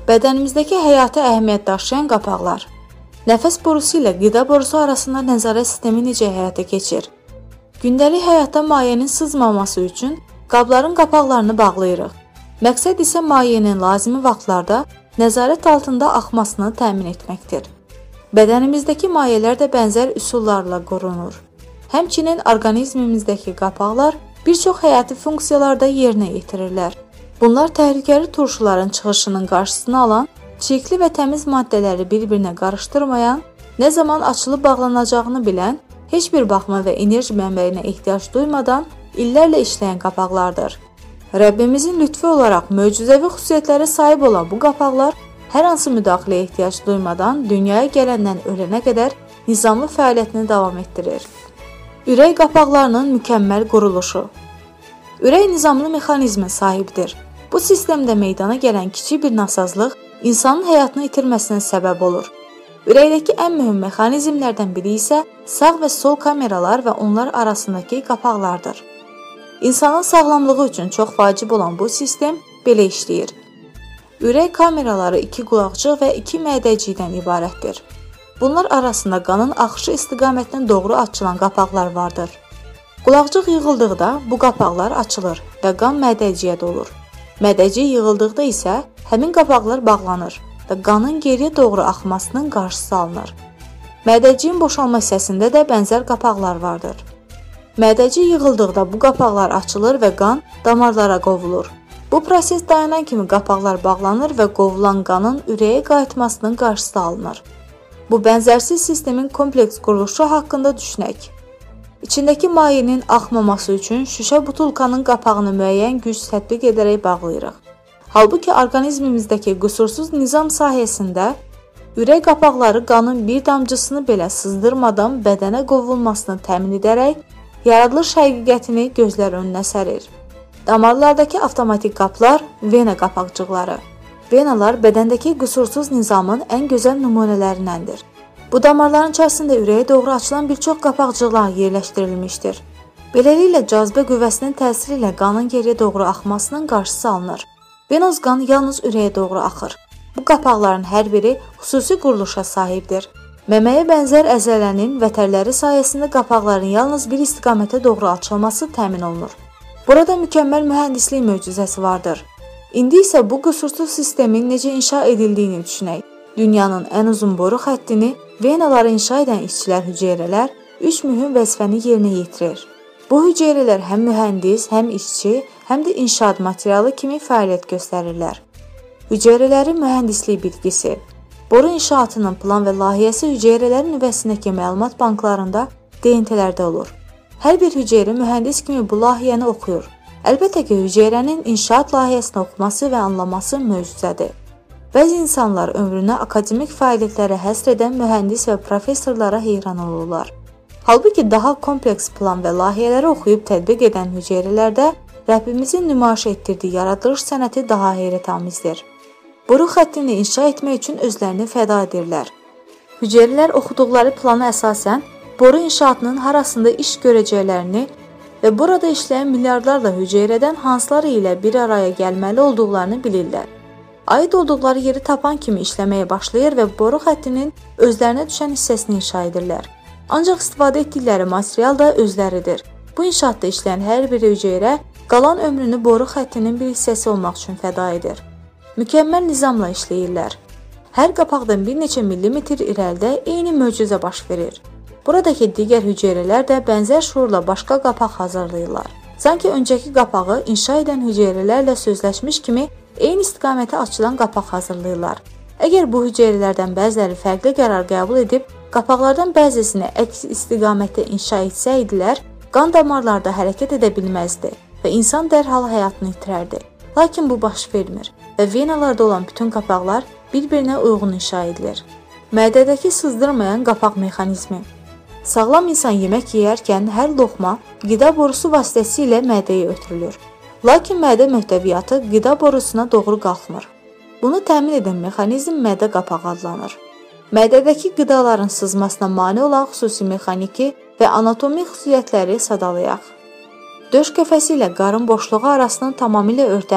Bədənimizdəki həyata əhəmiyyət daşıyan qapaqlar. Nəfəs borusu ilə qida borusu arasında nəzarət sistemi necə həyata keçir? Gündəlik həyatda mayenin sızmaması üçün qabların qapaqlarını bağlayırıq. Məqsəd isə mayenin lazımi vaxtlarda nəzarət altında axmasını təmin etməkdir. Bədənimizdəki mayələr də bənzər üsullarla qorunur. Həmçinin orqanizmimizdəki qapaqlar bir çox həyati funksiyalarda yerinə yetirirlər. Bunlar təhlükəli turşuların çıxışının qarşısını alan, çirkli və təmiz maddələri bir-birinə qarışdırmayan, nə zaman açılıb bağlanacağını bilən, heç bir baxma və enerji mənbəyinə ehtiyac duymadan illərlə işləyən qapaqlardır. Rəbbimizin lütfu olaraq möcüzəvi xüsusiyyətlərə sahib olan bu qapaqlar hər hansı müdaxiləyə ehtiyac duymadan dünyaya gələndən ölənə qədər nizamlı fəaliyyətini davam etdirir. Ürək qapaqlarının mükəmməl quruluşu. Ürək nizamlı mexanizmə sahibdir. Bu sistemdə meydana gələn kiçik bir nasazlıq insanın həyatını itirməsinə səbəb olur. Ürəkdəki ən mühüm mexanizmlərdən biri isə sağ və sol kameralar və onlar arasındakı qapaqlardır. İnsanın sağlamlığı üçün çox vacib olan bu sistem belə işləyir. Ürək kameraları 2 qulaqcıq və 2 mədəcikdən ibarətdir. Bunlar arasında qanın axışı istiqamətinə doğru açılan qapaqlar vardır. Qulaqcıq yığıldıqda bu qapaqlar açılır və qan mədəciyə dolur. Mədəcik yığıldıqda isə həmin qapaqlar bağlanır və qanın geriyə doğru axmasının qarşısı alınır. Mədəciyin boşalma hissəsində də bənzər qapaqlar vardır. Mədəcik yığıldıqda bu qapaqlar açılır və qan damarlara qovulur. Bu proses dayanan kimi qapaqlar bağlanır və qovulan qanın ürəyə qayıtmasının qarşısı alınır. Bu bənzərsiz sistemin kompleks quruluşu haqqında düşünək. İçindəki mayenin axmaması üçün şüşə butulkanın qapağını müəyyən güc tətbiq edərək bağlayırıq. Halbuki orqanizmimizdəki qüsursuz nizam sayəsində ürək qapaqları qanın bir damcısını belə sızdırmadan bədənə qovulmasını təmin edərək yaradılış həqiqətini gözlər önünə sərir. Damarlardakı avtomatik qaplar vena qapaqcıqları. Venalar bədəndəki qüsursuz nizamın ən gözəl nümunələrindəndir. Bu damarların içərisində ürəyə doğru açılan bir çox qapaqcıqlar yerləşdirilmişdir. Beləliklə cazibə qüvvəsinin təsiri ilə qanın geriyə doğru axmasının qarşısı alınır. Venoz qan yalnız ürəyə doğru axır. Bu qapaqların hər biri xüsusi quruluşa sahibdir. Məməyə bənzər əzələnin vətərləri sayəsində qapaqların yalnız bir istiqamətə doğru açılması təmin olunur. Burada mükəmməl mühəndislik möcüzəsi vardır. İndi isə bu qüsursuz sistemin necə inşa edildiyini düşünək. Dünyanın ən uzun boru xəttini venaları inşa edən işçilər hüceyrələr 3 mühüm vəzifəni yerinə yetirir. Bu hüceyrələr həm mühəndis, həm işçi, həm də inşaat materialı kimi fəaliyyət göstərirlər. Hüceyrələrin mühəndislik bitqisi. Boru inşaatının plan və layihəsi hüceyrələrin nüvəsindəki məlumat banklarında DNT-lərdə olur. Hər bir hüceyrə mühəndis kimi bu layihəni oxuyur. Əlbəttə ki, hüceyrənin inşaat layihəsini oxuması və anlaması möcüzədir. Bəzi insanlar ömrünə akademik fəaliyyətlərə həsr edən mühəndis və professorlara heyran olurlar. Halbuki daha kompleks plan və layihələri oxuyub tətbiq edən hüceyrələrdə Rəbbimizin nümayiş etdirdiyi yaradılış sənəti daha heyrətamizdir. Boru xəttini inşa etmək üçün özlərini fəda edirlər. Hüceyrələr oxuduqları plana əsasən boru inşaatının harasında iş görəcəklərini və burada işləyən milyardlarla hüceyrədən hansıları ilə bir araya gəlməli olduqlarını bilirlər. Aid olduqları yeri tapan kimi işləməyə başlayır və boru xəttinin özlərinə düşən hissəsini inşa edirlər. Ancaq istifadə etdikləri material da özləridir. Bu inşaatda işləyən hər bir hüceyrə qalan ömrünü boru xəttinin bir hissəsi olmaq üçün fəda edir. Mükəmməl nizamla işləyirlər. Hər qapaqdan bir neçə millimetr irəlidə eyni möcüzə baş verir. Buradakı digər hüceyrələr də bənzər şuurla başqa qapaq hazırlayırlar. Sanki öncəki qapağı inşa edən hüceyrələrlə sözləşmiş kimi eyni istiqamətə açılan qapaq hazırlayırlar. Əgər bu hüceyrələrdən bəziləri fərqli qərar qəbul edib, qapaqlardan bəzisini əks istiqamətdə inşa etsəydilər, qan damarlarda hərəkət edə bilməzdi və insan dərhal həyatını itirərdi. Lakin bu baş vermir və venalarda olan bütün qapaqlar bir-birinə uyğun inşa edilir. Mədədəki sızdırmayan qapaq mexanizmi. Sağlam insan yemək yeyərkən hər loğma qida borusu vasitəsilə mədəyə ötürülür. Lakin mədə möhtəviyyatı qida borusuna doğru qalxmır. Bunu təmin edən mexanizm mədə qapağı adlanır. Mədədəki qidaların sızmasına mane olan xüsusi mexaniki və anatomik xüsusiyyətləri sadalayaq. Döş qəfəsi ilə qarın boşluğu arasını tamamilə örtən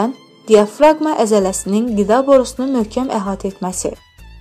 diafraqma əzələsinin qida borusunu möhkəm əhatə etməsi.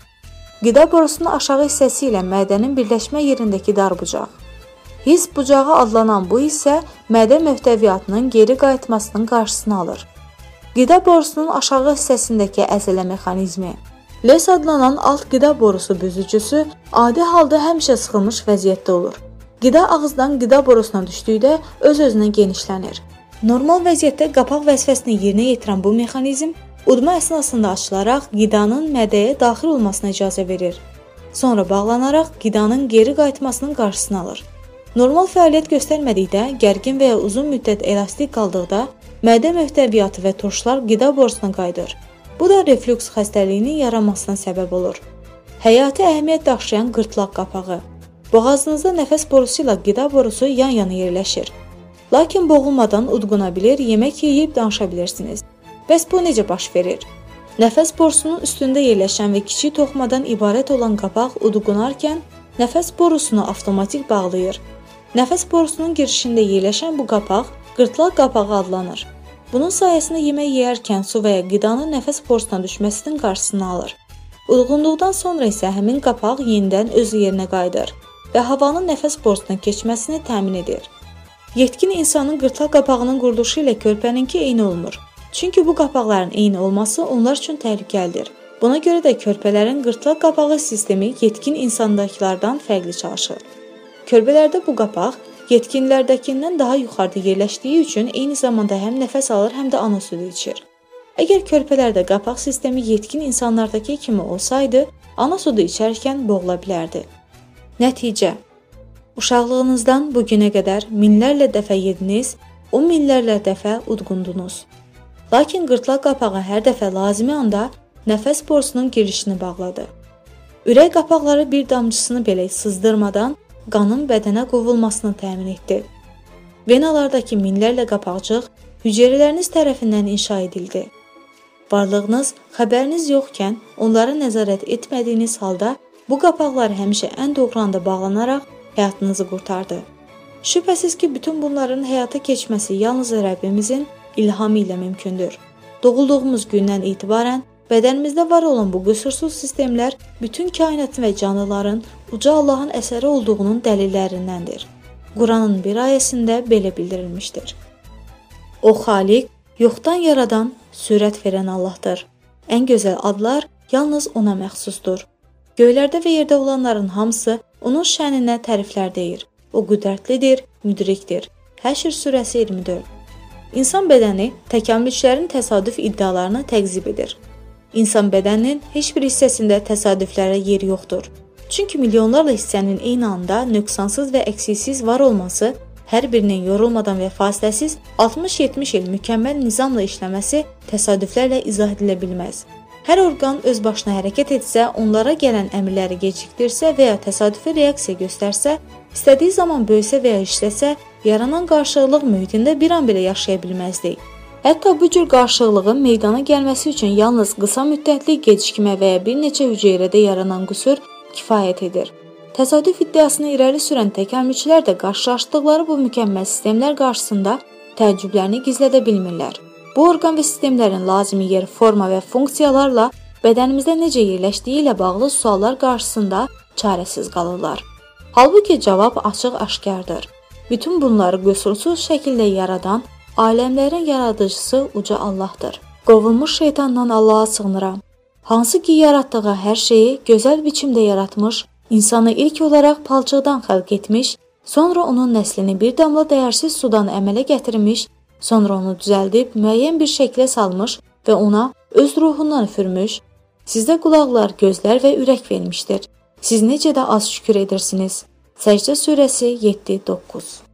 Qida borusunun aşağı hissəsi ilə mədənin birləşmə yerindəki darbucaq. Hiss bucağı adlanan bu hissə mədə möhtəviyyatının geri qayıtmasının qarşısını alır. Qida borusunun aşağı hissəsindəki əzələ mexanizmi. LES adlanan alt qida borusu büzücüsü adi halda həmişə sıxılmış vəziyyətdə olur. Qida ağızdan qida borusuna düşdükdə öz-özünə genişlənir. Normal vəziyyətdə qapaq vəzifəsini yerinə yetirən bu mexanizm udma əsnasında açılaraq qidanın mədəyə daxil olmasına icazə verir. Sonra bağlanaraq qidanın geri qayıtmasının qarşısını alır. Normal fəaliyyət göstərmədikdə, gərgin və ya uzun müddət elastik qaldıqda mədə möhtəviyyatı və turşlar qida borusuna qayıdır. Bu da reflüks xəstəliyinin yaranmasına səbəb olur. Həyati əhəmiyyət daşıyan qırtlaq qapağı. Boğazınızda nəfəs borusu ilə qida borusu yan-yana yerləşir. Lakin boğulmadan udquna bilir, yemək yeyib danışa bilirsiniz. Bəs bu necə baş verir? Nəfəs borusunun üstündə yerləşən və kiçik toxumadan ibarət olan qapaq udqunarkən nəfəs borusunu avtomatik bağlayır. Nəfəs borusunun girişində yerləşən bu qapaq qırtlaq qapağı adlanır. Bunun sayəsində yemək yeyərkən su və ya qidanın nəfəs borusuna düşməsinin qarşısını alır. Udğunduqdan sonra isə həmin qapaq yenidən öz yerinə qayıdır və havanın nəfəs borusuna keçməsini təmin edir. Yetkin insanın qırtlaq qapağının quruluşu ilə körpəninki eyni olmur. Çünki bu qapaqların eyni olması onlar üçün təhlükəlidir. Buna görə də körpələrin qırtlaq qapağı sistemi yetkin insandakılardan fərqli çalışır. Körpələrdə bu qapaq yetkinlərdəkindən daha yuxarıda yerləşdiyi üçün eyni zamanda həm nəfəs alır, həm də ana südü içir. Əgər körpələrdə qapaq sistemi yetkin insanlardakı kimi olsaydı, ana südü içərkən boğula bilərdi. Nəticə: uşaqlığınızdan bu günə qədər minlərlə dəfə yediniz, o minlərlə dəfə udqundunuz. Lakin qırtlaq qapağı hər dəfə lazımi anda nəfəs borusunun girişini bağladı. Ürək qapaqları bir damcısını belə sızdırmadan qanın bədənə qovulmasını təmin etdi. Venalardakı minlərlə qapaqcıq hüceyrələriniz tərəfindən inşa edildi. Varlığınız, xəbəriniz yoxkən onlara nəzarət etmədiyiniz halda bu qapaqlar həmişə ən doğru anda bağlanaraq həyatınızı qurtardı. Şübhəsiz ki, bütün bunların həyata keçməsi yalnız Rəbbimizin ilhamı ilə mümkündür. Doğulduğumuz gündən etibarən bədənimizdə var olan bu qüsursuz sistemlər bütün kainatın və canlıların uca Allahın əsəri olduğunun dəlillərindəndir. Quranın bir ayəsində belə bildirilmişdir. O xaliq, yoxdan yaradan, sürət verən Allahdır. Ən gözəl adlar yalnız ona məxsusdur. Göylərdə və yerdə olanların hamısı onun şəninə təriflər deyir. O qüdrətlidir, müdrikdir. Həşr surəsi 24. İnsan bədəni təkamülçülərin təsadüf iddialarını təqzib edir. İnsan bədəninin heç bir hissəsində təsadüflərə yer yoxdur. Çünki milyonlarla hissənin eyni anda nöqsansız və əksiksiz var olması, hər birinin yorulmadan və fasiləsiz 60-70 il mükəmməl nizamla işləməsi təsadüflərlə izah edilə bilməz. Hər orqan öz başına hərəkət etsə, onlara gələn əmrləri gecikdirsə və ya təsadüfi reaksiya göstərsə, istədiyi zaman böyüsə və ya işləsə, yaranan qarşılıqlıq mühitində bir an belə yaşaya bilməzdik. Hətta bu cür qarşılığın meydana gəlməsi üçün yalnız qısa müddətli gecikmə və ya bir neçə hüceyrədə yaranan qüsur kifayət edir. Təsadüf iddiasını irəli sürən təkamülçülər də qarşılaşdıqları bu mükəmməl sistemlər qarşısında təəccüblərini gizlədə bilmirlər. Bu orqan və sistemlərin lazımi yer, forma və funksiyalarla bədənimizdə necə yerləşdiyi ilə bağlı suallar qarşısında çarəsiz qalırlar. Halbuki cavab açıq-aşkardır. Bütün bunları qüsursuz şəkildə yaradan, aləmlərin yaradıcısı uca Allahdır. Qovulmuş şeytandan Allaha sığınıram. Hansı ki yaratdığı hər şeyi gözəl biçimdə yaratmış, insanı ilk olaraq palçıqdan xəlq etmiş, sonra onun nəslini bir damla dəyərsiz sudan əmələ gətirmiş, sonra onu düzəldib müəyyən bir şəklə salmış və ona öz ruhundan üfürmüş. Sizdə qulaqlar, gözlər və ürək vermişdir. Siz necə də az şükür edirsiniz. Səcdə surəsi 7-9.